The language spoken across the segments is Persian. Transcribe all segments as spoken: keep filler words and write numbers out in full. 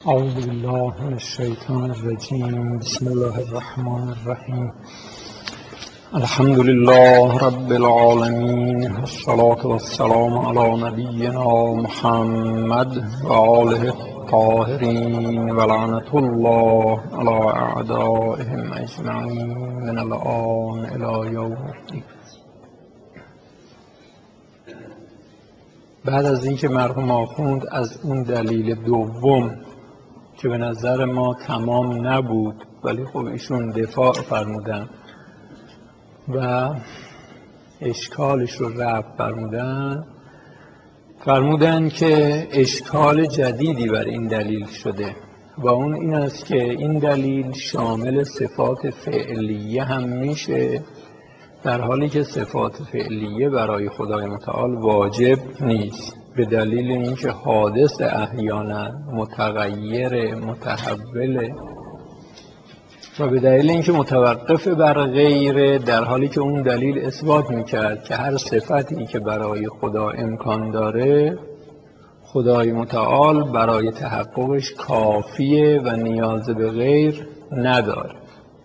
اعوذ بالله من الشیطان الرجیم. بسم الله الرحمن الرحیم. الحمد لله رب العالمین، الصلاة والسلام علی نبینا محمد و آله الطاهرین و لعنة الله علی اعدائهم اجمعین من الآن الی یوم الدین. بعد از اینکه مرحوم آخوند از اون دلیل دوم که به نظر ما تمام نبود ولی خب ایشون دفاع فرمودن و اشکالش رو رفع فرمودن فرمودن که اشکال جدیدی بر این دلیل شده و اون این است که این دلیل شامل صفات فعلیه هم میشه، در حالی که صفات فعلیه برای خدای متعال واجب نیست، به دلیل اینکه حادث احیانا متغیر متحول و به دلیل اینکه متوقف بر غیر، در حالی که اون دلیل اثبات میکرد که هر صفتی که برای خدا امکان داره خدای متعال برای تحققش کافیه و نیاز به غیر نداره.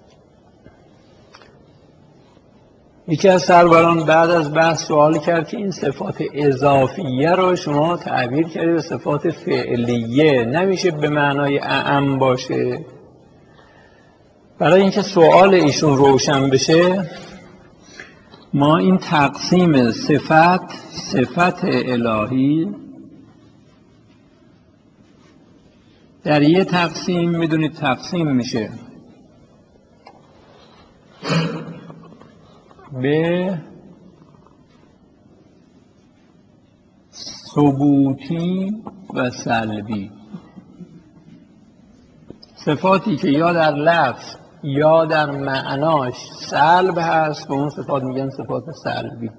یکی از سروران بعد از بحث سوال کرد که این صفات اضافیه رو شما تعبیر کردید به صفات فعلیه، نمیشه به معنای اعم باشه؟ برای اینکه سوال ایشون روشن بشه ما این تقسیم صفت صفت الهی در یه تقسیم میدونید تقسیم میشه به ثبوتی و سلبی. صفاتی که یا در لفظ یا در معناش سلب هست به اون صفات میگن صفات سلبی.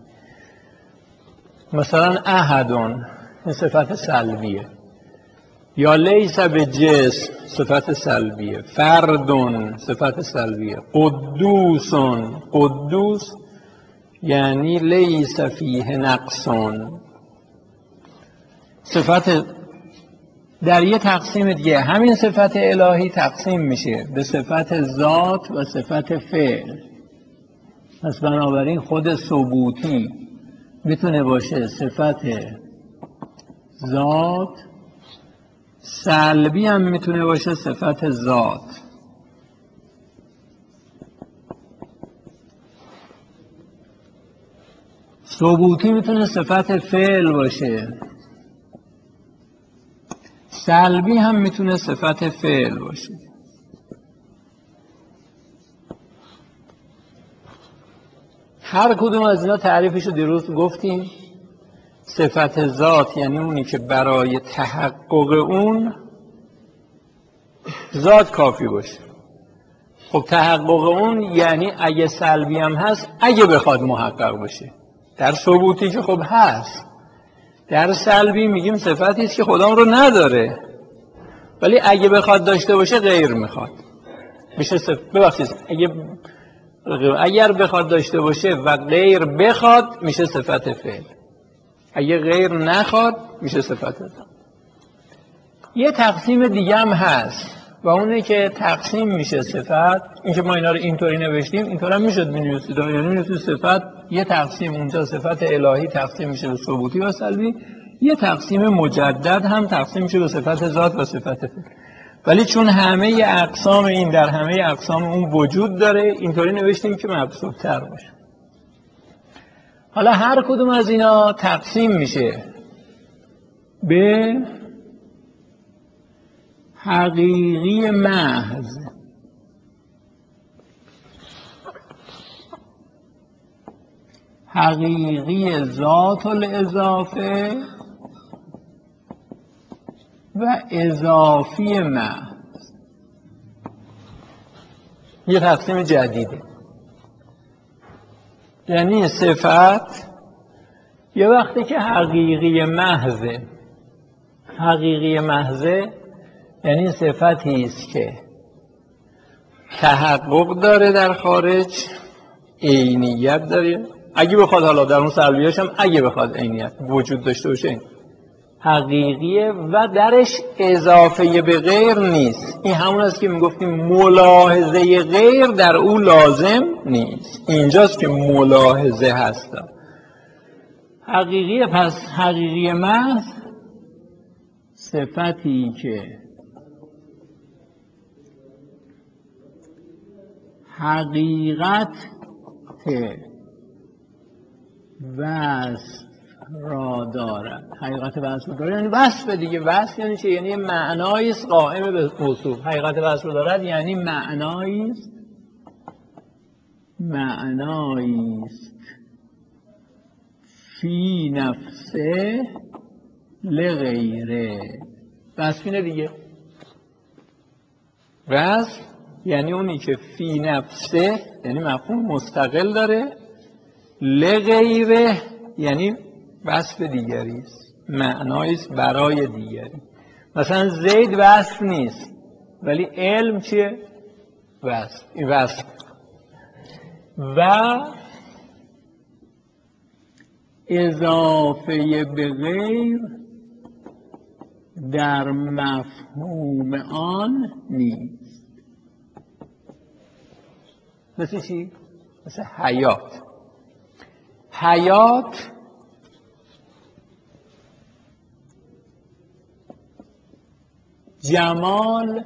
مثلا احدون این صفت سلبیه، یا لیس به جسم صفت سلبیه، فردون صفت سلبیه، قدوسون قدوس یعنی لیس فیه نقصون صفت. در یه تقسیم دیگه همین صفت الهی تقسیم میشه به صفت ذات و صفت فعل. پس بنابراین خود ثبوتی میتونه باشه صفت ذات، سلبی هم میتونه باشه صفت ذات. ثبوتی میتونه صفت فعل باشه، سلبی هم میتونه صفت فعل باشه. هر کدوم از اینا تعریفش رو دیروز گفتیم. صفت ذات یعنی اونی که برای تحقق اون ذات کافی باشه. خب تحقق اون یعنی اگه سلبی هم هست اگه بخواد محقق باشه. در ثبوتی که خب هست، در سلبی میگیم صفتی است که خدا رو نداره ولی اگه بخواد داشته باشه غیر میخواد میشه صفت. ببخشید اگه اگر بخواد داشته باشه و غیر بخواد میشه صفت فعل، اگه غیر نخواد میشه صفت ذات. یه تقسیم دیگه هم هست و اونه که تقسیم میشه صفت. این که ما اینا رو اینطوری نوشتیم اینطور هم میشد بنویسید، یعنی میشه صفت یه تقسیم اونجا صفت الهی تقسیم میشه به ثبوتی و سلبی، یه تقسیم مجدد هم تقسیم میشه به صفت ذات و صفت فعل. ولی چون همه اقسام این در همه اقسام اون وجود داره اینطوری نوشتیم که مبسوط‌تر باشه. حالا هر کدوم از اینا تقسیم میشه به حقیقی محض، حقیقی ذات الاضافه و اضافی محض. یه تقسیم جدیده. یعنی صفت یه وقتی که حقیقی محضه، حقیقی محضه یعنی صفتی است که تحقق داره در خارج، عینیت داره. اگه بخواد حالا در اون سلبیاش هم اگه بخواد عینیت وجود داشته باشه حقیقیه و درش اضافه به غیر نیست. این همون است که میگفتیم ملاحظه غیر در او لازم نیست. اینجاست که ملاحظه هست. حقیقیه. پس حقیقی محض صفتی که حقیقت وصف را دارد. حقیقت وصف را دارد یعنی وصف دیگه. وصف یعنی چه؟ یعنی معنایی است قائم به موصوف. حقیقت وصف را دارد یعنی معنایی است معنایی است فی نفسه لغیره. وصف اینه دیگه. وصف یعنی اونی که فی نفسه یعنی مفهوم مستقل داره، لغیره یعنی وصف دیگری است، معنایی است برای دیگری. مثلا زید وصف نیست ولی علم چیه؟ وصف. این وصف. و اضافه به غیر در مفهوم آن نیست. مثل چی؟ مثل حیات. حیات جمال،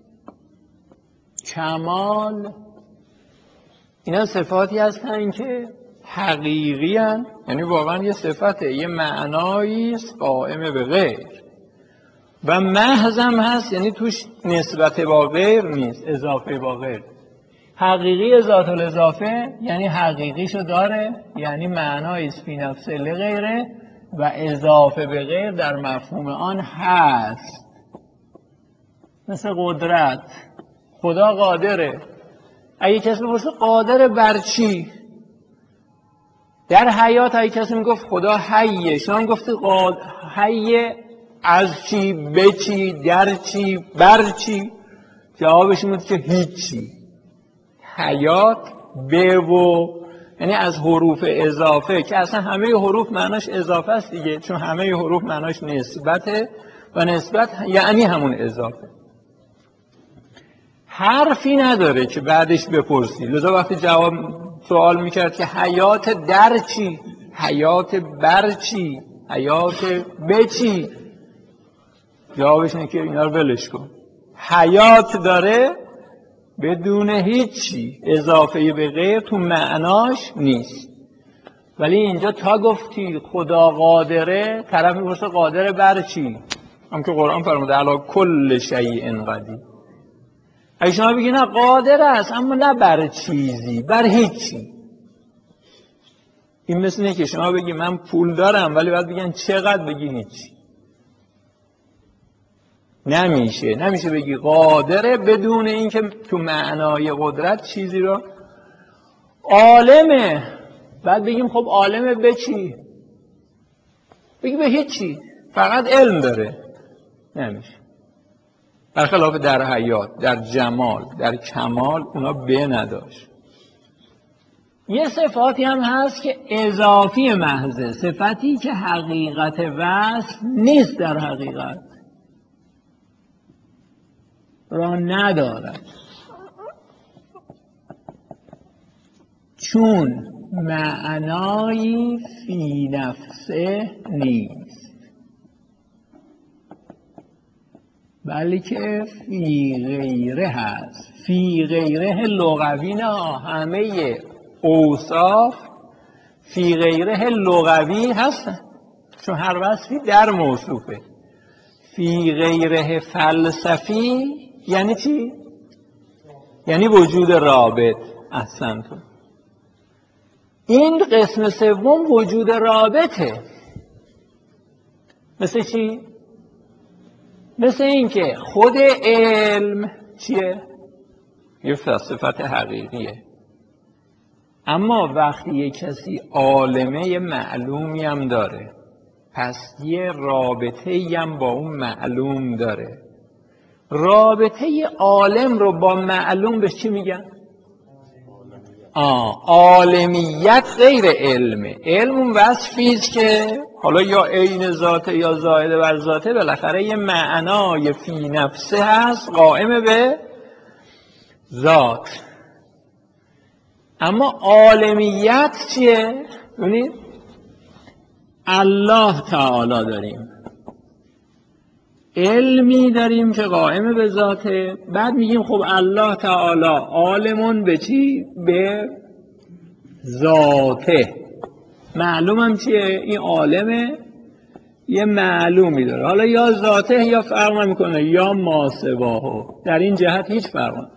کمال، اینا صفاتی هستن که حقیقی هستن، یعنی واقعا یه صفته، یه معنایی است قائم به غیر و محض هم هست، یعنی توش نسبت با غیر نیست، اضافه با غیر. حقیقی ذات الاضافه یعنی حقیقیشو داره، یعنی معنایی است فی نفسه لغیره و اضافه به غیر در مفهوم آن هست. مثل قدرت. خدا قادره. اگه کسی بپرسه قادر بر چی؟ در حیات اگه کسی میگفت خدا حیه، شما هم گفتی قاد... حیه از چی، به چی، در چی، بر چی؟ جوابش این بود که هیچی. حیات به و یعنی از حروف اضافه که اصلا همه حروف معناش اضافه است دیگه، چون همه حروف معناش نسبته و نسبت یعنی همون اضافه. حرفی نداره که بعدش بپرسی. لذا وقتی جواب سوال میکرد که حیات در چی، حیات بر چی، حیات به چی، جوابش اینه که اینا رو ولش کن. حیات داره بدون هیچی، اضافه به غیر تو معناش نیست. ولی اینجا تا گفتی خدا قادره، طرف میپرسه قادر بر چی؟ هم که قرآن فرموده علی کل شیء قدیر. اگه شما بگی نه قادر است اما نه بر چیزی، بر هیچی. این مثل اینه که شما بگی من پول دارم ولی باید بگن چقدر، بگی هیچی. نمیشه نمیشه بگی قادره بدون اینکه تو معنای قدرت چیزی رو. عالمه، بعد بگیم خب عالمه به چی؟ بگی به هیچی، فقط علم داره. نمیشه. برخلاف در حیات، در جمال، در کمال اونا به نداشت. یه صفاتی هم هست که اضافی محضه، صفتی که حقیقت وصف نیست، در حقیقت را ندارد، چون معنایی فی نفسه نیست بلکه فی غیره هست. فی غیره لغوی نه، همه اوصاف فی غیره لغوی هستن، چون هر وصفی در موصوفه. فی غیره فلسفی یعنی چی؟ یعنی وجود رابط. احسن تو. این قسم سوم وجود رابطه. مثل چی؟ مثل این که خود علم چیه؟ یه صفت حقیقیه، اما وقتی یه کسی عالمه یه معلومی هم داره، پس یه رابطه هم با اون معلوم داره. رابطه عالم رو با معلوم به چی میگن؟ آه عالمیت غیر علمه. علم اون وصفیست که حالا یا عین ذاته یا زائد بر ذاته، بالاخره یه معنای فی نفسه هست قائم به ذات. اما عالمیت چیه؟ ببینید الله تعالی داریم، علمی داریم که قائم به ذاته، بعد میگیم خب الله تعالی عالمون به چی؟ به ذاته. معلومم چیه؟ این عالمه یه معلومی داره، حالا یا ذاته یا فرق نمیکنه یا ماسواهو، در این جهت هیچ فرق نمیکنه.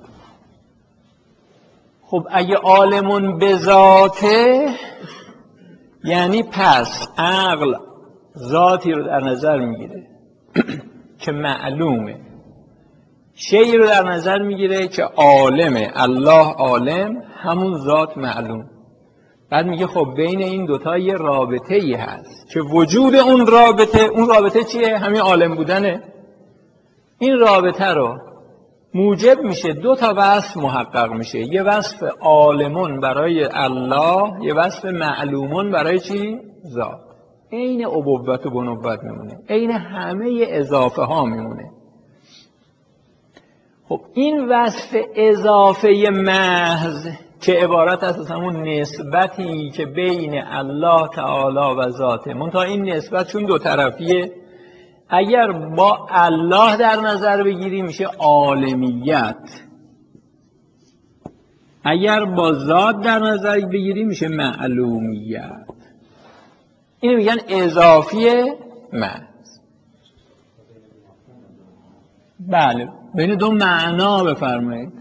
خب اگه عالمون به ذاته یعنی پس عقل ذاتی رو در نظر میگیره که معلومه، شیئی رو در نظر میگیره که عالمه، الله عالم همون ذات معلوم. بعد میگه خب بین این دوتا یه رابطه ای هست که وجود اون رابطه، اون رابطه چیه؟ همین عالم بودنه. این رابطه رو موجب میشه دو تا وصف محقق میشه، یه وصف عالمون برای الله، یه وصف معلومون برای چی؟ ذات. عین ابوت و بنوت میمونه، عین همه اضافه ها میمونه. خب این وصف اضافه محض که عبارت است از همون نسبتی که بین الله تعالی و ذاته، منتها این نسبت چون دو طرفیه، اگر با الله در نظر بگیری میشه عالمیت، اگر با ذات در نظر بگیری میشه معلومیت. اینو میگن اضافی محض. بله، بین دو معنا بفرمایید.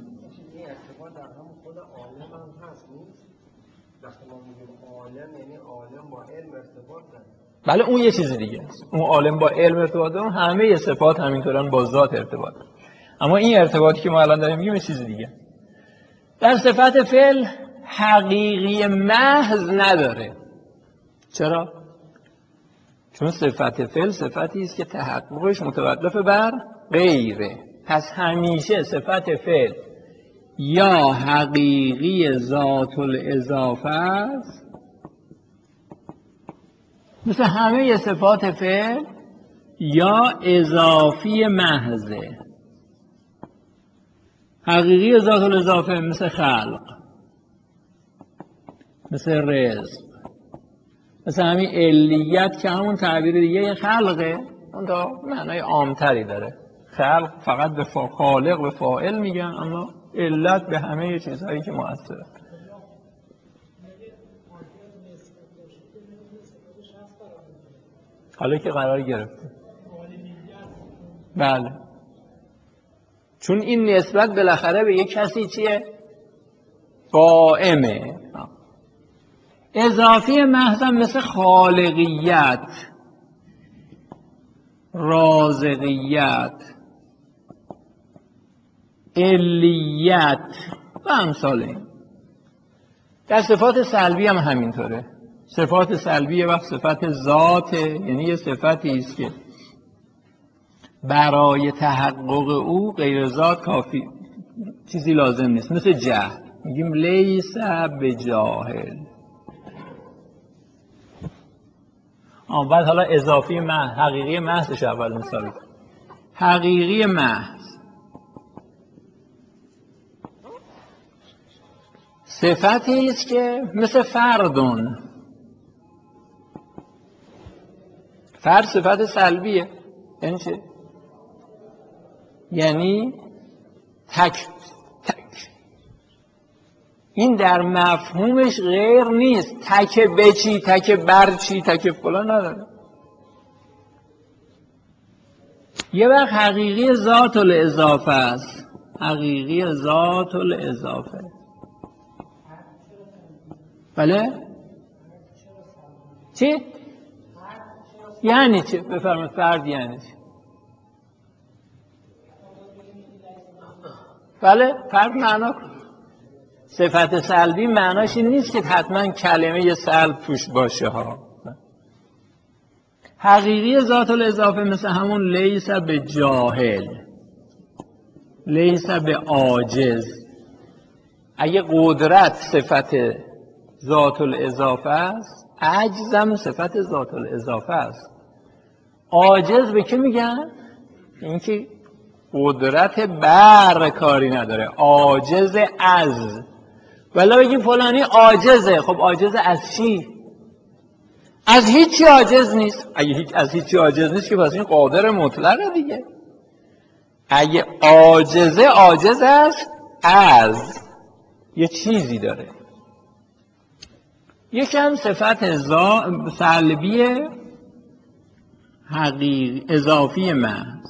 بله اون یه چیز دیگه است، اون عالم با علم ارتباط داره، همه صفات همینطورن با ذات ارتباط داره. اما این ارتباطی که ما الان داریم میگیم یه چیز دیگه. در صفت فعل حقیقی محض نداره. چرا؟ چون صفت فعل صفتی است که تحققش متوقف بر غیره. پس همیشه صفت فعل یا حقیقی ذات الاضافه است، مثل همه صفات فعل، یا اضافی محضه. حقیقی ذات الاضافه مثل خلق، مثل رزق، مثل همین علیت که همون تعبیر دیگه خلقه، اون تا معنای عامتری داره. خلق فقط به خالق و فاعل میگن، اما علت به همه چیزهایی که مؤثره. حالا که قرار گرفته، بله، چون این نسبت بالاخره به یک کسی چیه؟ قائمه. اضافی محضم مثل خالقیت، رازقیت، علیت و امثال این. در صفات سلبی هم همینطوره. صفات سلبی یه وقت صفت ذاته، یعنی یه صفتی است که برای تحقق او غیر ذات کافی چیزی لازم نیست، مثل جهل، میگیم لیس بجاهل. آن بعد حالا اضافی محض، حقیقی محضش اول مثال. حقیقی محض صفتی است که مثل فردون، فرد صفت سلبیه. یعنی چه؟ یعنی تک تک، این در مفهومش غیر نیست، تک بچی، تک برچی، تک فلان نداره. یه وقت حقیقی ذات الاضافه است، حقیقی ذات الاضافه. بله؟ چی؟ یعنی چه؟ بفرمایید. فرد یعنی چه؟ بله، فرد معنا کن. صفت سلبی معناش این نیست که حتما کلمه سلب توش باشه ها. حقیقی ذات الاضافه مثل همون لیس به جاهل، لیس به عاجز. اگه قدرت صفت ذات الاضافه است، عجزم صفت ذات الاضافه است. عاجز به که میگن؟ اینکه قدرت بر کاری نداره، عاجز از. ولی بگیم فلانی عاجزه، خب عاجز از چی؟ از هیچی عاجز نیست. اگه هیچ از هیچی عاجز نیست که پس این قادر مطلقه دیگه. اگه عاجزه، عاجز است از یه چیزی داره. یکم صفت سلبی حقیقی اضافی محض.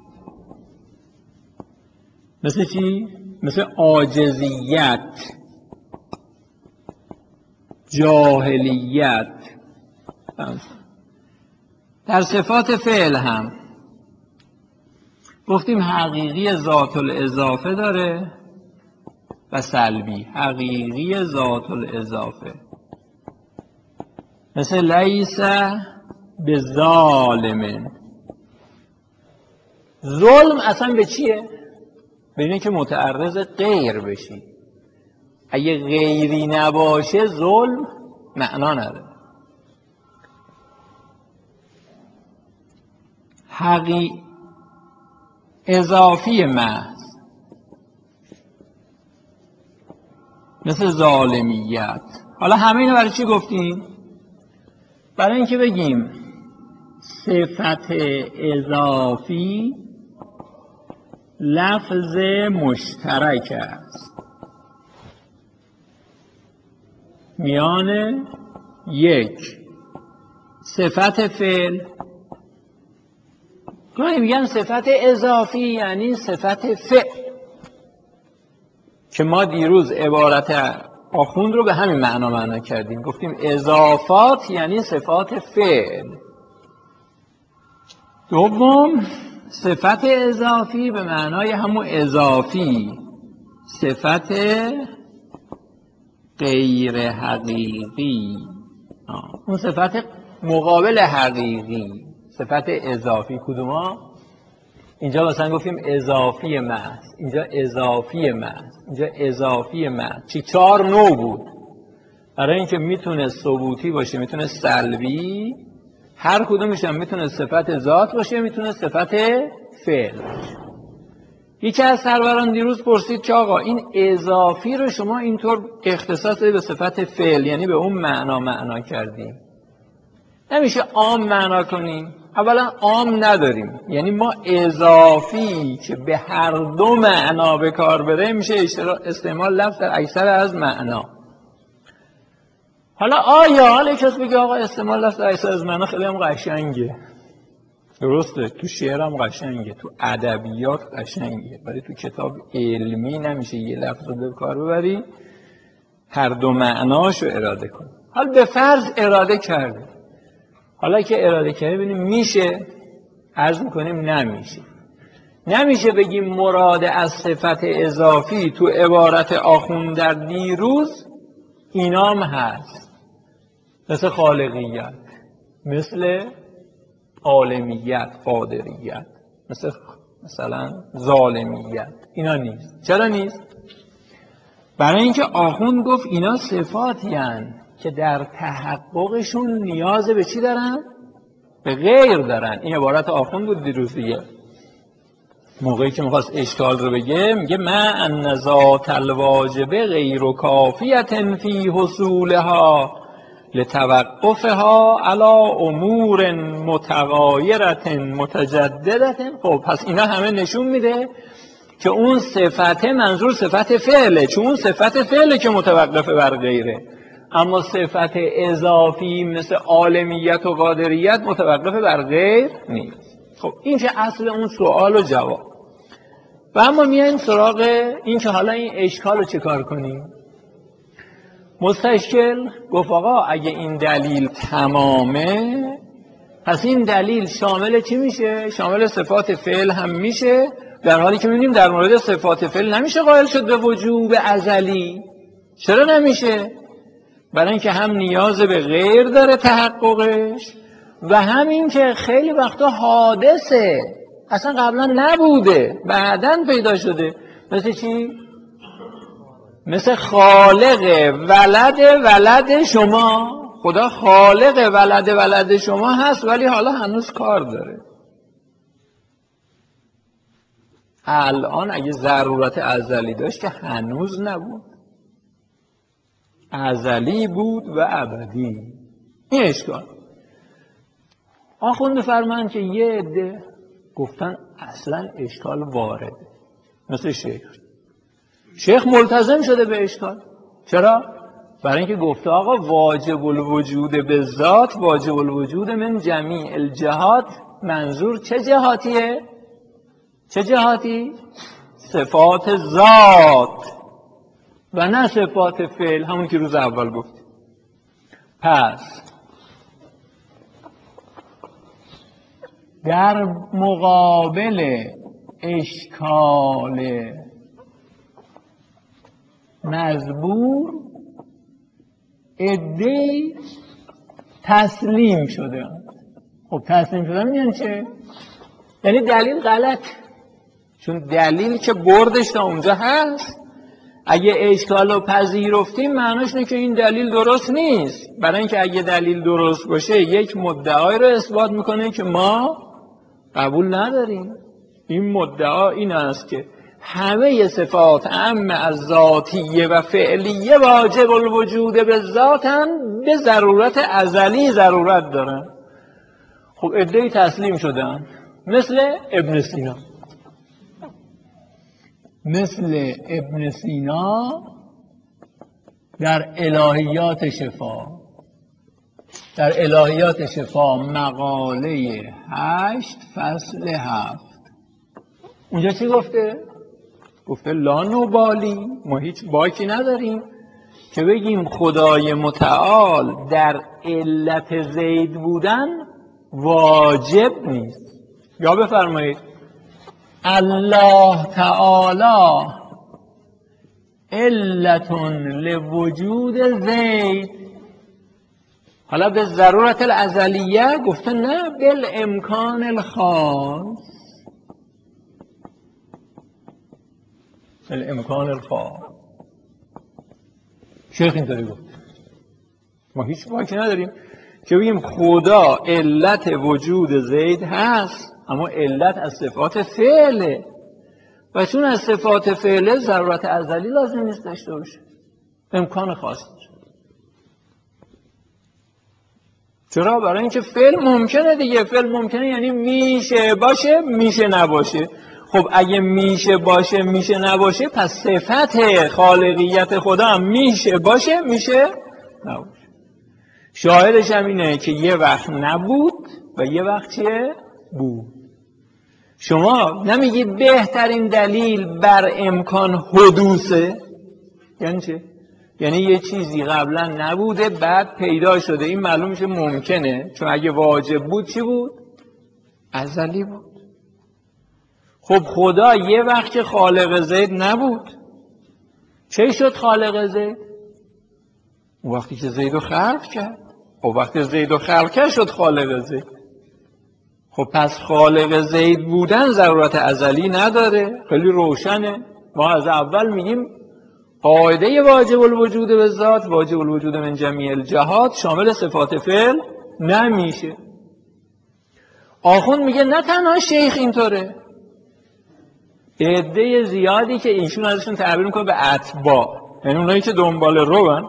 مثل چی؟ مثل عاجزیت، جاهلیت. در صفات فعل هم گفتیم حقیقی ذات الاضافه داره و سلبی. حقیقی ذات الاضافه مثل لیس به ظالم. ظلم اصلا به چیه؟ به اینه که متعرض غیر بشی. اگه غیری نباشه ظلم معنا نداره. حقی اضافی محض مثل ظالمیت. حالا همه اینو برای چی گفتیم؟ برای اینکه بگیم صفت اضافی لفظ مشترک است میان یک صفت فعل. گاهی میگن صفت اضافی یعنی صفت فعل، که ما دیروز عبارت آخوند رو به همین معنا معنا کردیم، گفتیم اضافات یعنی صفات فعل. دوم صفت اضافی به معنای همون اضافی، صفت غیر حقیقی. آه. اون صفت مقابل حقیقی، صفت اضافی کدوما؟ اینجا مثلا گفتیم اضافی محض، اینجا اضافی محض، اینجا اضافی محض. چی؟ چهار نوع بود. برای اینکه میتونه ثبوتی باشه، میتونه سلبی، هر کدومش هم میتونه صفت ذات باشه، میتونه صفت فعل باشه. یکی از سروران دیروز پرسید که آقا این اضافی رو شما اینطور اختصاص دادی به صفت فعل، یعنی به اون معنا معنا کردیم، نمیشه عام معنا کنیم؟ اولا عام نداریم، یعنی ما اضافی که به هر دو معنا به کار بره میشه استعمال لفظ در اکثر از معنا. حالا آیا حالا کس بگه آقا استعمال لفظ در اکثر از معنا خیلی هم قشنگه، درسته، تو شعر هم قشنگه، تو ادبیات قشنگه، ولی تو کتاب علمی نمیشه یه لفظ رو به کار ببری هر دو معناشو اراده کنی. حالا به فرض اراده کرده، حالا که اراده کرده ببینیم میشه، عرض میکنیم نمیشه. نمیشه بگیم مراد از صفت اضافی تو عبارت آخوند در دیروز اینام هست، مثل خالقیت، مثل عالمیت، قادریت، مثل مثلا ظالمیت. اینا نیست. چرا نیست؟ برای اینکه آخوند گفت اینا صفاتی هستند که در تحققشون نیاز به چی دارن؟ به غیر دارن. این عبارت آخوند بود دیروز دیگه. موقعی که میخواست اشکال رو بگه میگه ما ان ذات الواجبه غیر کافیت فی حصولها لتوقفها علی امور متغایرت متجددت. خب پس اینا همه نشون میده که اون صفت منظور صفت فعله، چون اون صفت فعله که متوقف بر غیره. اما صفت اضافی مثل عالمیت و قادریت متوقف بر غیر نیست. خب این که اصل اون سوال و جواب. و اما میایم سراغ این که حالا این اشکال رو چه کار کنیم. مستشکل گفت آقا اگه این دلیل تمامه، پس این دلیل شامل چی میشه؟ شامل صفات فعل هم میشه، در حالی که میبینیم در مورد صفات فعل نمیشه قائل شد به وجوب ازلی. چرا نمیشه؟ برای اینکه هم نیاز به غیر داره تحققش، و همین که خیلی وقتا حادثه، اصلا قبلا نبوده، بعداً پیدا شده. مثل چی؟ مثل خالق ولد ولد شما. خدا خالق ولد ولد شما هست ولی حالا هنوز کار داره. الان اگه ضرورت ازلی داشت که هنوز نبود، ازلی بود و ابدی. این اشکال. آخوند فرمان که یه عده گفتن اصلا اشکال وارده، مثل شیخ. شیخ ملتزم شده به اشکال. چرا؟ برای اینکه گفته آقا واجب الوجود به ذات، واجب الوجود من جمیع الجهات. منظور چه جهاتیه؟ چه جهاتی؟ صفات ذات و نه صفات فعل، همون که روز اول گفت. پس در مقابل اشکال مزبور عده‌ای تسلیم شده. خب تسلیم شدن یعنی چه؟ یعنی دلیل غلط، چون دلیل که بردش تا اونجا هست. اگه اشکال رو پذیرفتیم معناش اینه که این دلیل درست نیست. برای اینکه اگه دلیل درست باشه یک مدعای رو اثبات میکنه که ما قبول نداریم. این مدعا این است که همه صفات عام از ذاتیه و فعلیه واجب الوجود به ذاتن، به ضرورت ازلی ضرورت دارن. خب عده‌ای تسلیم شدن، مثل ابن سینا. مثل ابن سینا در الهیات شفا، در الهیات شفا مقاله هشت فصل هفت، اونجا چی گفته؟ گفته لا نبالی، ما هیچ باکی نداریم که بگیم خدای متعال در علت زید بودن واجب نیست. یا بفرمایید الله تعالی علتون لوجود زید. حالا به ضرورت الازلیه گفته نه، بالامکان الخاص، بالامکان الخاص. شیخ اینطوری گفت. ما هیچ باکی نداریم که بگیم خدا علت وجود زید هست، اما علت از صفات فعله و چون از صفات فعله ضرورت ازلی لازم نیست داشته باشه، امکان خاص داره. چرا؟ برای اینکه فعل ممکنه دیگه. فعل ممکنه یعنی میشه باشه میشه نباشه. خب اگه میشه باشه میشه نباشه، پس صفت خالقیت خدا هم میشه باشه میشه نباشه. شاهدش هم اینه که یه وقت نبود و یه وقت چیه؟ بود. شما نمیگی بهترین دلیل بر امکان حدوثه؟ یعنی چه؟ یعنی یه چیزی قبلا نبوده بعد پیدا شده، این معلوم میشه ممکنه، چون اگه واجب بود چی بود؟ ازلی بود. خب خدا یه وقت که خالق زید نبود، چه شد خالق زید؟ اون وقتی که زید رو خلق کرد. خب وقتی زید رو خلق کرد شد خالق زید. خب پس خالق زید بودن ضرورت ازلی نداره. خیلی روشنه. ما از اول میگیم قاعده واجب الوجود به ذات، واجب الوجود من جمیع الجهات، شامل صفات فعل نمیشه. آخوند میگه نه تنها شیخ اینطوره، عده زیادی که ایشون ازشون تعبیر میکنه به اتباع، یعنی اونایی که دنبال روان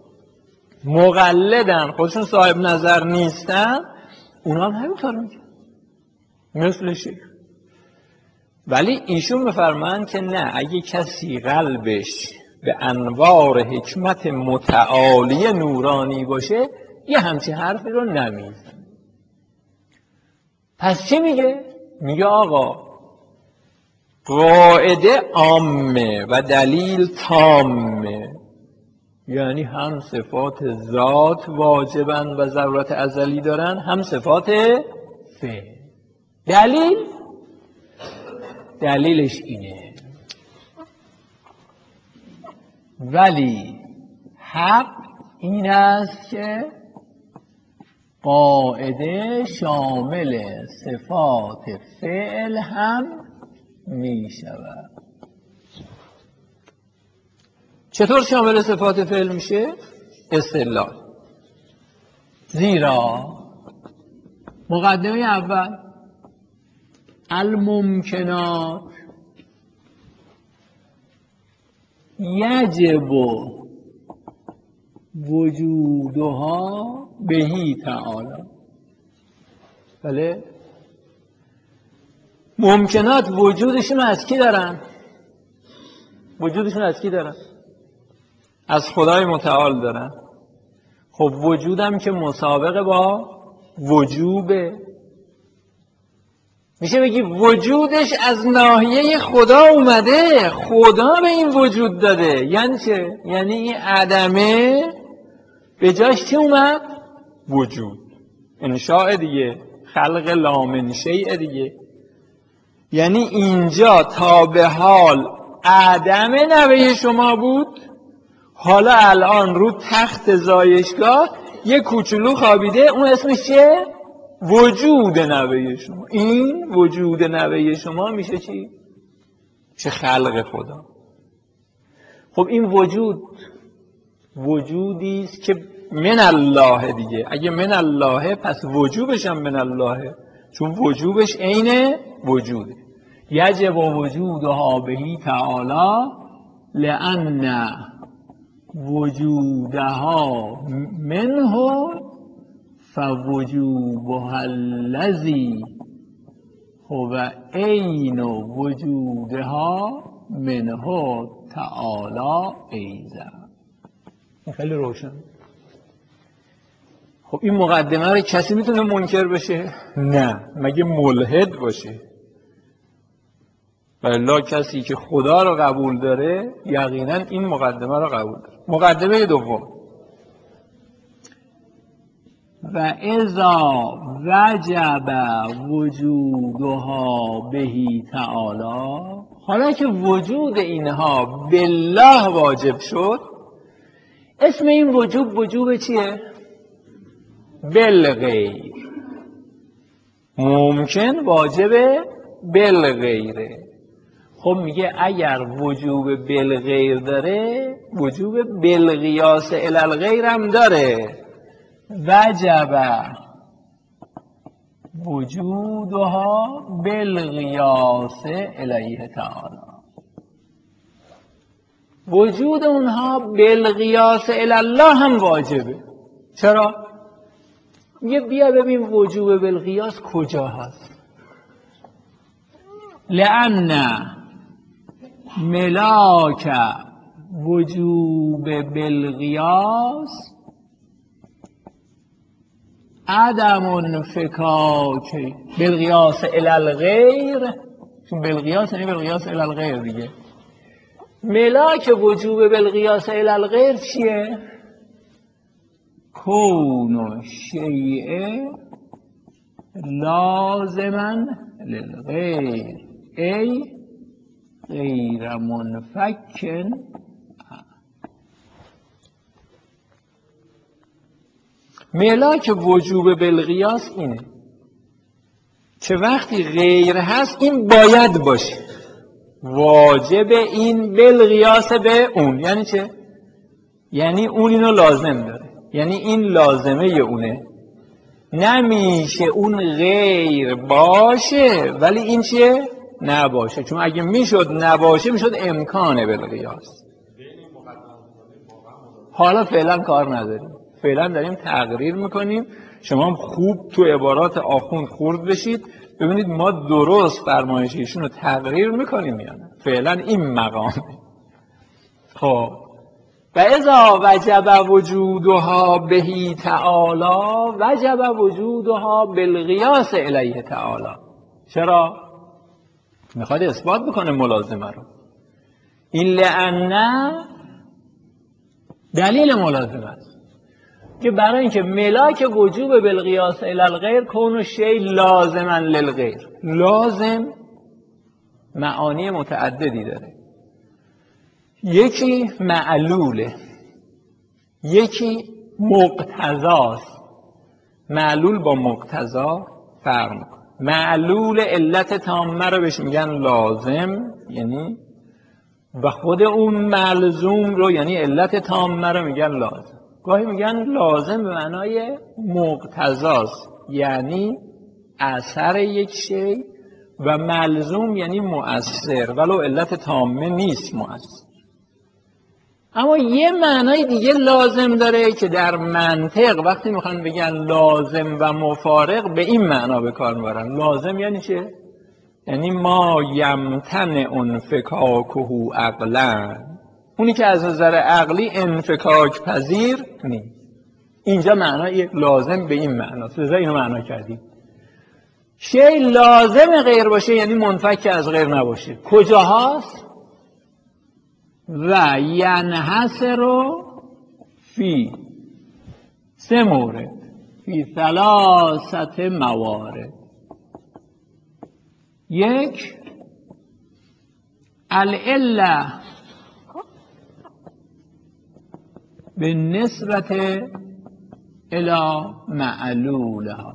مقلدن، خودشون صاحب نظر نیستن، اونا هم همینطور میگن مثل شیخ. ولی ایشون میفرمان که نه، اگه کسی قلبش به انوار حکمت متعالی نورانی باشه یه همچین حرفی رو نمیزنه. پس چی میگه؟ میگه آقا قاعده عامه و دلیل تامه، یعنی هم صفات ذات واجبن و ضرورت ازلی دارن، هم صفات فعل. دلیل دلیلش اینه، ولی حق این است که قاعده شامل صفات فعل هم می شود. چطور شامل صفات فعل میشه؟ استدلال. زیرا مقدمه اول الممکنات یجب وجودها بهی تعالی. بله، ممکنات وجودشون از کی دارن؟ وجودشون از کی دارن؟ از خدای متعال دارن. خب وجودم که مسابقه با وجوبه، میشه بگی وجودش از ناحیه خدا اومده، خدا به این وجود داده. یعنی چه؟ یعنی این عدمه به جاش چی اومد؟ وجود. انشاء دیگه، خلق لامن شیء دیگه. یعنی اینجا تا به حال عدم نوه شما بود، حالا الان رو تخت زایشگاه یه کوچولو خوابیده، اون اسمش چیه؟ وجود نوه شما. این وجود نوه شما میشه چی؟ میشه خلق خدا. خب این وجود وجودی است که من الله دیگه. اگه من الله پس وجوبش هم من الله، چون وجوبش عین وجوده. یجب وجودها بهی تعالی لأن وجودها منه فوجوبها الذی هو عین وجودها منه تعالی ایضا. خیلی روشن. خب این مقدمه رو کسی میتونه منکر بشه؟ نه، مگه ملحد باشه. والله کسی که خدا رو قبول داره یقینا این مقدمه رو قبول داره. مقدمه دوم، و اذا وجب وجودها بهی تعالی، حالا که وجود اینها بالله واجب شد، اسم این وجوب وجوب چیه؟ بالغیر. ممکن واجبه بالغیره. خب میگه اگر وجوب بالغیر داره، وجوب بالقیاس الی الغیر هم داره. وجب وجودها بالقیاس الیه تعالی. وجود اونها بالقیاس الی الله هم واجبه. چرا؟ میگه بیا ببین وجوب بالقیاس کجا هست. لأن ملاک وجوب بالقیاس عدم انفکاک بالقیاس الی الغیر، چون بالقیاس یعنی بالقیاس الی الغیر دیگه. ملاک وجوب بالقیاس الی الغیر چیه؟ کون شیء لازما للغیر ای غیر منفکن. ملاک وجوب بالقیاس اینه که وقتی غیر هست این باید باشه، واجب این بالقیاس به اون. یعنی چه؟ یعنی اون اینو لازم داره، یعنی این لازمه اونه. نمیشه اون غیر باشه ولی این چیه؟ نباشه. چون اگه میشد نباشه میشد امکانه بالقیاس. حالا فعلا کار نداریم، فعلا داریم تقریر میکنیم. شما هم خوب تو عبارات آخوند خورد بشید، ببینید ما درست فرمایشیشون رو تقریر میکنیم یا نه. فعلا این مقام. خب و اذا وجب وجودها بهی تعالی وجب وجودها بالقیاس الیه تعالی. چرا؟ میخواد اثبات بکنه ملازمه رو. این لأن دلیل ملازمه است که برای اینکه ملاک وجوب بالقیاس الی الغیر کون شیء لازما للغیر. لازم معانی متعددی داره. یکی معلوله، یکی مقتضاست. معلول با مقتضا فرق میکنه. معلول علت تامه رو بهش میگن لازم، یعنی و خود اون ملزوم رو یعنی علت تامه رو میگن لازم. گاهی میگن لازم به معنای مقتضاست، یعنی اثر یک شی، و ملزوم یعنی مؤثر، ولو علت تامه نیست مؤثر. اما یه معنای دیگه لازم داره که در منطق وقتی میخوان بگن لازم و مفارق به این معنا به کار میبرن. لازم یعنی چه؟ یعنی ما یمتنع انفکاکه عقلا، اونی که از نظر عقلی انفکاک پذیر نیست. اینجا معنای لازم به این معناست، لذا اینو معنا کردیم. شی لازم غیر باشه یعنی منفک از غیر نباشه. کجاهاست؟ و ینحصر فی سه مورد، فی ثلاثت موارد. یک، العله به نسبت الی معلولها،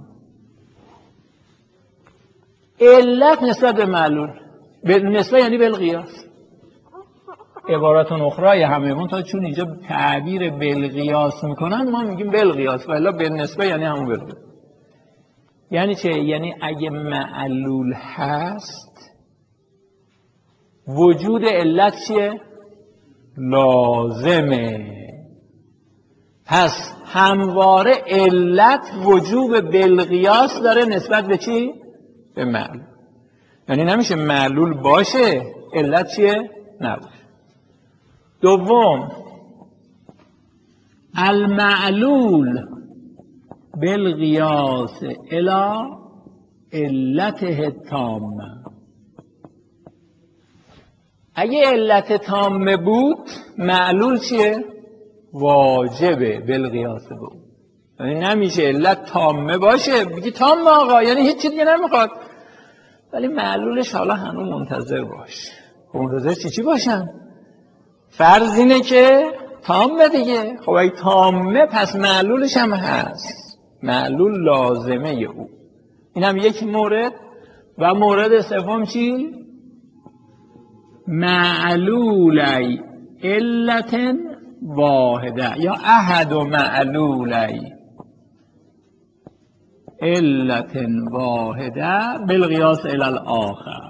علت نسبت به معلول، به نسبت یعنی بالقیاس. عبارت اخرى همه تا چون اینجا تعبیر بالقیاس میکنن ما میگیم بالقیاس، ولی به نسبت یعنی همون بالقیاس. یعنی چه؟ یعنی اگه معلول هست وجود علت چیه؟ لازمه. پس همواره علت وجوب بالقیاس داره نسبت به چی؟ به معلول. یعنی نمیشه معلول باشه علت چیه؟ نباشه. دوم، المعلول بالقیاس الی علته تامه. اگه علت تامه بود معلول چیه؟ واجبه بالقیاس بود. یعنی نمیشه علت تامه باشه بگی تامه آقا، یعنی هیچ چیز دیگه نمیخواد، ولی معلولش حالا هنوز منتظر باش. منتظر چی چی باشن؟ فرض اینه که تامه دیگه. خب اگه تامه پس معلولش هم هست، معلول لازمه او. این هم یک مورد. و مورد سوم چی؟ معلولی علت واحده یا احد و معلولی علت واحده بالقیاس الی الاخر.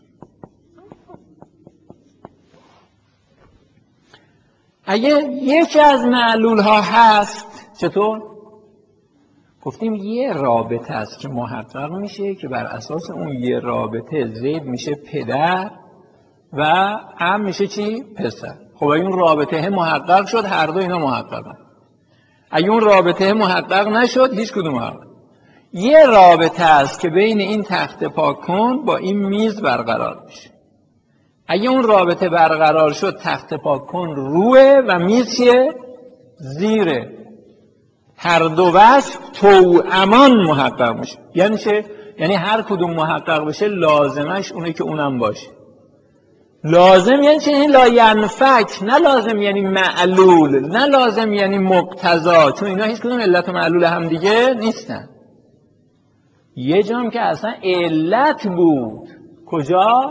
اگه یکی از معلول ها هست چطور؟ گفتیم یه رابطه است که محقق میشه که بر اساس اون یه رابطه زید میشه پدر و هم میشه چی؟ پسر. خب اگه اون رابطه محقق شد هر دو اینا محققن. اگه اون رابطه محقق نشد هیچ کدوم محقق. یه رابطه است که بین این تخت پاک کن با این میز برقرار میشه. اگه اون رابطه برقرار شد تخت پاک کن روه و میز چیه؟ زیره. هر دو وصف توامان محقق میشه. یعنی چه؟ یعنی هر کدوم محقق بشه لازمش اونه که اونم باشه. لازم یعنی چه؟ یعنی لا ینفک، نه لازم یعنی معلول، نه لازم یعنی مقتضا، چون اینا هیچ کدوم علت و معلول هم دیگه نیستن. یه جام که اصلا علت بود. کجا؟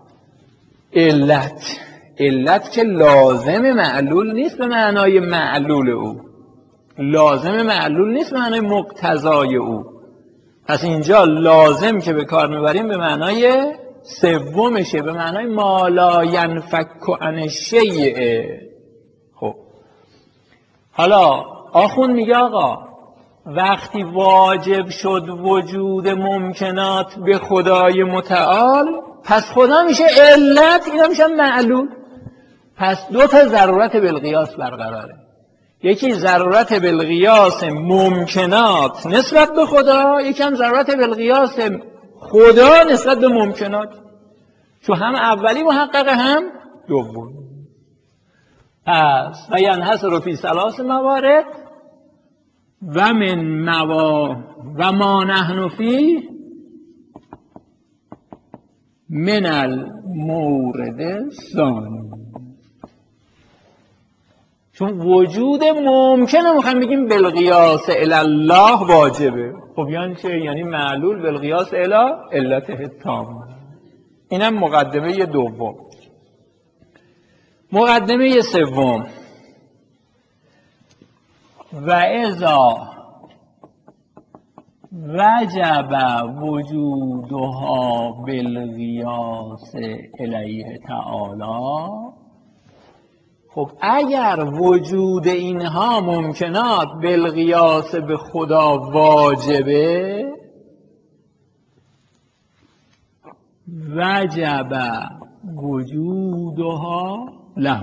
علت. علت که لازم معلول نیست به معنای معلول او، لازم معلول نیست به معنای مقتضای او. پس اینجا لازم که به کار میبریم به معنای سومشه، به معنای ما لا ینفک عن شیء. خب حالا آخون میگه آقا وقتی واجب شد وجود ممکنات به خدای متعال پس خدا میشه علت، اینا میشن معلول. پس دو تا ضرورت بالقیاس برقراره. یکی ضرورت بالقیاس ممکنات نسبت به خدا، یکی هم ضرورت بالقیاس خدا نسبت به ممکنات، چون هم اولی محقق هم دوم. پس و ینحصر فی ثلاث موارد و من موا و ما نحن فی من المورد ثانی. چون وجود ممکنه میخوایم بگیم بالقیاس الی الله واجبه. خب یعنی چه؟ یعنی معلول بالقیاس الی علته تام. اینم مقدمه دوم. مقدمه سوم، و اذا وجب وجودها بالقیاس الیه تعالی. خب اگر وجود اینها ممکنات بالقیاس به خدا واجبه، وجب وجودها له،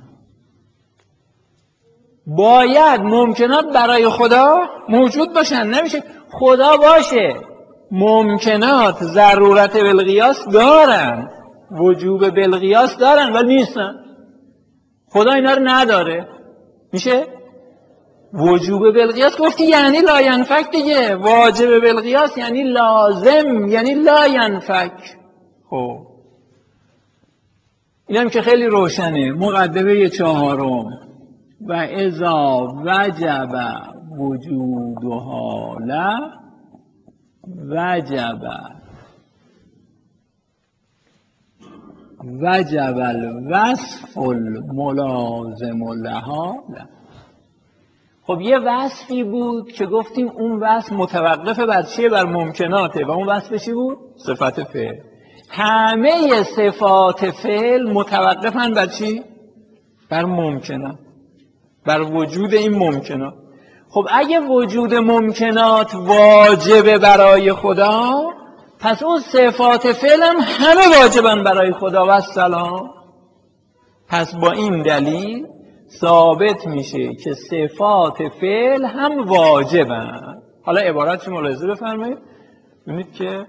باید ممکنات برای خدا موجود باشن. نمیشه خدا باشه ممکنات ضرورت بالقیاس دارن، وجوب بالقیاس دارن ولی نیستن. خدا اینا رو نداره، میشه وجوب بالقیاس گفتی یعنی لا ینفک دیگه. واجب بالقیاس یعنی لازم، یعنی لا ینفک. خب اینم که خیلی روشنه. مقدمه چهارم و اذا وجب وجودها لا وجب وجب الوصف الملازم لها لا. خب یه وصفی بود که گفتیم اون وصف متوقف بر چیه؟ بر ممکناته. و اون وصف چی بود؟ صفت فعل. همه صفات فعل متوقفن بر چی؟ بر ممکنات، بر وجود این ممکنات. خب اگه وجود ممکنات واجبه برای خدا، پس اون صفات فعل هم همه واجبن برای خدا. و سلام. پس با این دلیل ثابت میشه که صفات فعل هم واجبن. حالا عبارتش ملاحظه بفرمایید. ببینید که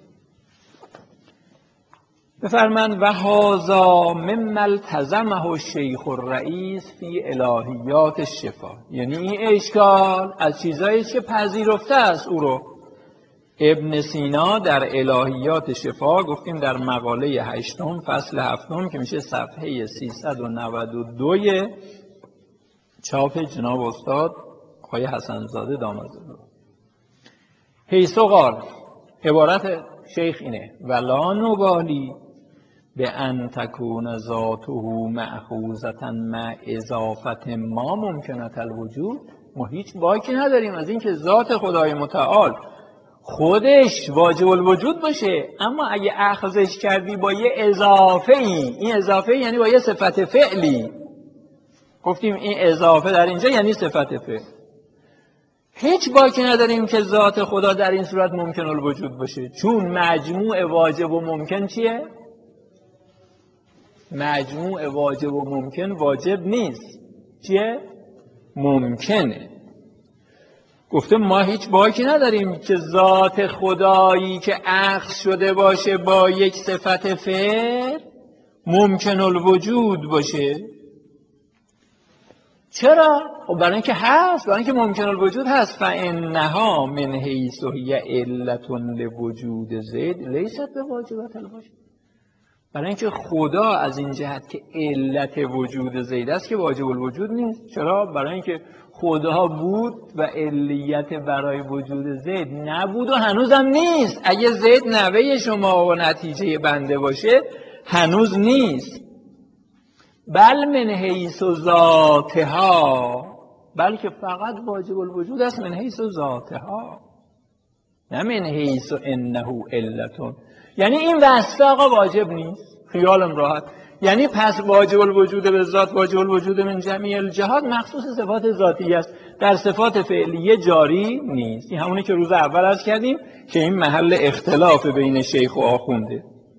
بفرمایند و هذا مما التزمه الشیخ الرئیس فی الهیات الشفا. یعنی این اشکال از چیزایی که پذیرفته است او رو ابن سینا در الهیات شفا. گفتیم در مقاله هشتم فصل هفتم که میشه صفحه سیصد و نود و دو چاپ جناب استاد آقای حسن زاده دامادزاده. حیث قال، عبارت شیخ اینه ولا نبالی به ان تکون ذاته مأخوذة مع اضافت ما ممکنت الوجود. ما هیچ باکی نداریم از این که ذات خدای متعال خودش واجب الوجود باشه، اما اگه اخذش کردی با یه اضافه ای، این اضافه یعنی با یه صفت فعلی. گفتیم این اضافه در اینجا یعنی صفت فعل. هیچ باکی نداریم که ذات خدا در این صورت ممکن الوجود باشه، چون مجموع واجب و ممکن چیه؟ مجموع واجب و ممکن واجب نیست، چیه؟ ممکنه. گفته ما هیچ باکی نداریم که ذات خدایی که اخذ شده باشه با یک صفت فعل ممکن الوجود باشه. چرا؟ خب برای اینکه هست، برای اینکه ممکن الوجود هست. فانها من حیث هی علت لوجود زید لیست بواجبة الوجود. برای اینکه خدا از این جهت که علت وجود زید است که واجب الوجود نیست. چرا؟ برای اینکه خدا بود و علیت برای وجود زید نبود و هنوزم نیست. اگه زید نوه شما و نتیجه بنده باشه هنوز نیست. بل من حیث ذاتها، بلکه فقط واجب الوجود است من حیث ذاتها، نه من حیث انه علتون. یعنی این وصفه آقا واجب نیست، خیالم راحت. یعنی پس واجب الوجود به ذات واجب الوجود من جمیع الجهات مخصوص صفات ذاتی است، در صفات فعلیه جاری نیست. این همونی که روز اول عرض کردیم که این محل اختلاف بین شیخ و آخونده.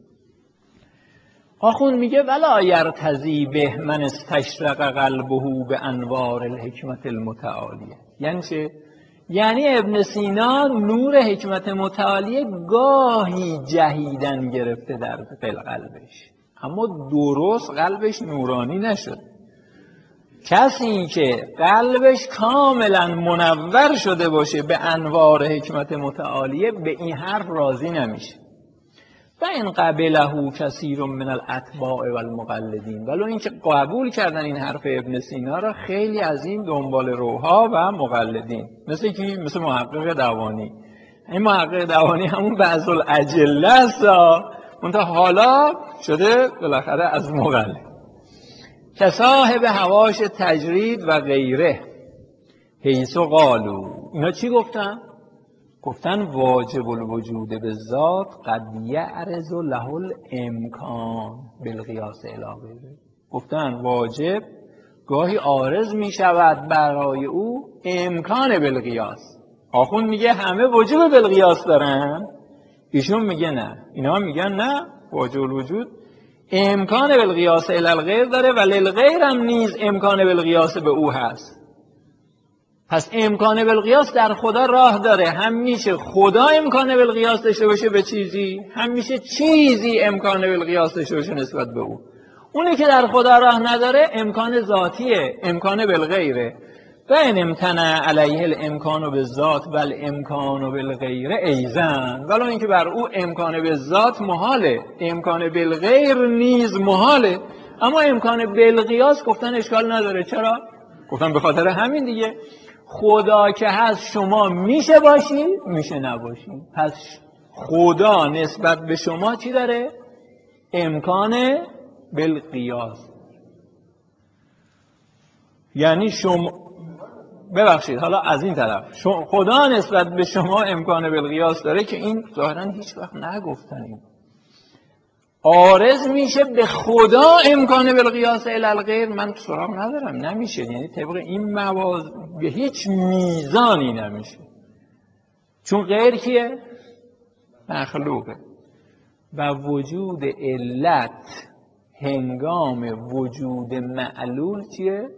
آخوند میگه ولا یرتضی به من استشرق قلبه به انوار الحکمت المتعالیه. یعنی چه؟ یعنی ابن سینا نور حکمت متعالیه گاهی جهیدن گرفته در قلبش، اما درست قلبش نورانی نشد. کسی که قلبش کاملا منور شده باشه به انوار حکمت متعالیه به این حرف راضی نمیشه. و این قبله کثیر من الاتباع و المقلدین، ولو اینکه قبول کردن این حرف ابن سینا را خیلی از این دنبال روها و مقلدین، مثل کی؟ مثل محقق دوانی. این محقق دوانی همون بعض الاجله است، منتها حالا شده بالاخره از مقلد. که صاحب حواش تجرید و غیره، حیث قالو، اینا چی گفتن؟ گفتن واجب الوجود به ذات قد یعرض له الامکان بالقیاس الی غیره. گفتن واجب گاهی عارض می شود برای او امکان بالقیاس. آخوند میگه همه وجوب بالقیاس دارن، ایشون میگه نه. اینا میگن نه، واجب الوجود امکان بالقیاس الی الغیر داره و للغیر هم نیز امکان بالقیاس به او هست. پس امکان بالقیاس در خدا راه داره، هم میشه خدا امکان بالقیاس داشته باشه به چیزی، هم میشه چیزی امکان بالقیاس داشته باشه نسبت به او. اونی که در خدا راه نداره امکان ذاتیه، امکان بالغیره. و ان امتنع علیه الامکان بالذات بل امکان بالغیر ایزن، ولی اینکه بر او امکان بالذات محاله، امکان بالغیر نیز محاله. اما امکان بالقیاس گفتن اشکال نداره. چرا؟ گفتن به خاطر همین دیگه، خدا که هست شما میشه باشی میشه نباشی، پس خدا نسبت به شما چی داره؟ امکان بالقیاس. یعنی شما، ببخشید حالا از این طرف، خدا نسبت به شما امکان بالقیاس داره که این ظاهرا هیچ وقت نگفتن. این عارض میشه به خدا امکان بالقیاس الی الغیر، من سراغ ندارم، نمیشه. یعنی طبق این مواز به هیچ میزانی نمیشه، چون غیر کیه؟ مخلوقه. و وجود علت هنگام وجود معلول چیه؟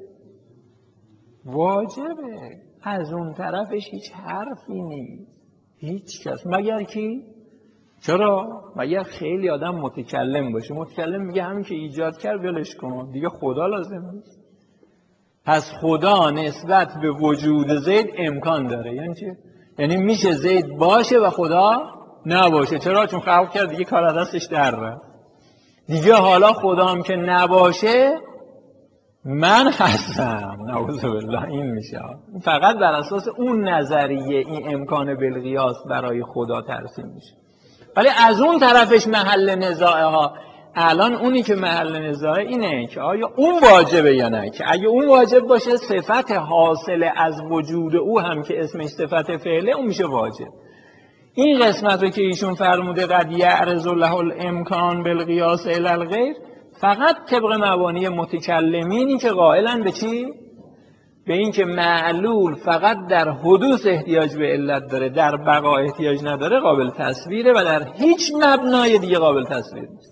واجبه. از اون طرفش هیچ حرفی نیست، هیچ کس، مگر کی؟ چرا؟ مگر خیلی آدم متکلم باشه. متکلم میگه همین که ایجاد کرد ولش کن، دیگه خدا لازم نیست. پس خدا نسبت به وجود زید امکان داره. یعنی چی؟ یعنی میشه زید باشه و خدا نباشه. چرا؟ چون خلق کرد دیگه، کار از دستش در رفت دیگه. حالا خدا هم که نباشه من هستم، نعوذ بالله. این میشه فقط بر اساس اون نظریه این امکان بالقیاس برای خدا ترسیم میشه. ولی از اون طرفش محل نزاعه ها. الان اونی که محل نزاعه اینه که آیا اون واجبه یا نه. که اگه اون واجب باشه صفت حاصل از وجود او هم که اسمش صفت فعله اون میشه واجب. این قسمت رو که ایشون فرموده قد یعرض له الامکان بالقیاس الی الغیر، فقط طبق مبانی متکلمینی که قائلن به چی؟ به این که معلول فقط در حدوث احتیاج به علت داره، در بقا احتیاج نداره، قابل تصویره و در هیچ مبنای دیگه قابل تصویر نیست.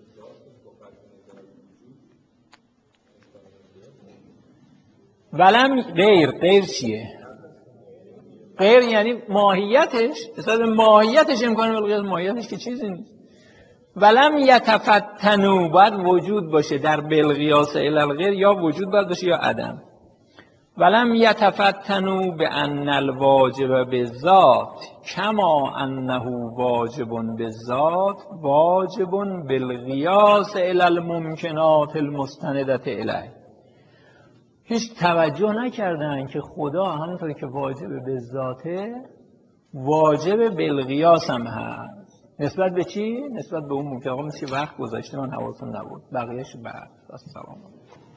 ولم غیر، غیر چیه؟ غیر یعنی ماهیتش، اصلا ماهیتش امکان بالقیاس، ماهیتش که چیزی نیست. ولم یتفتنوا، باید وجود باشه در بالقیاس الی الغیر، یا وجود باید باشه یا عدم. ولم یتفتنوا بان الواجب بالذات کما انه واجب بالذات واجب بالقیاس الی الممکنات المستندة الیه. هیچ توجه نکردن که خدا همونطور که واجب بالذاته واجب بالقیاس هم هست. نسبت به چی؟ نسبت به اون ممکن. آقا میشه وقت گذاشته من حواسم نبود، بقیه‌اش بعد. السلام.